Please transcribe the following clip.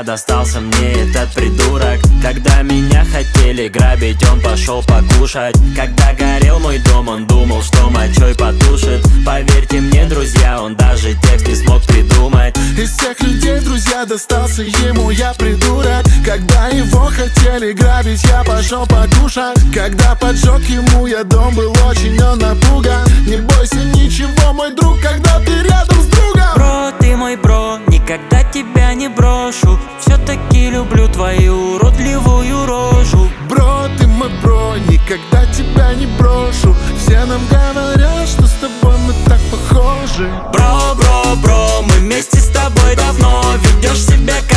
достался мне этот придурок. Когда меня хотели грабить, он пошел покушать. Когда горел мой дом, он думал, что мочой потушит. Поверьте мне, друзья, он даже текст не смог придумать. Из всех людей, друзья, достался ему я придурок. Когда его хотели грабить, я пошел покушать. Когда поджег ему я дом, был очень он напуган. Не бойся ничего, мой друг, когда ты рядом с другом. Бро, ты мой бро, никогда тебя не брошу. Все-таки люблю твою уродливую рожу. Бро, ты мой бро, никогда тебя не брошу. Все нам говорят, что с тобой мы так похожи. Бро, бро, бро, мы вместе с тобой давно. Ведешь себя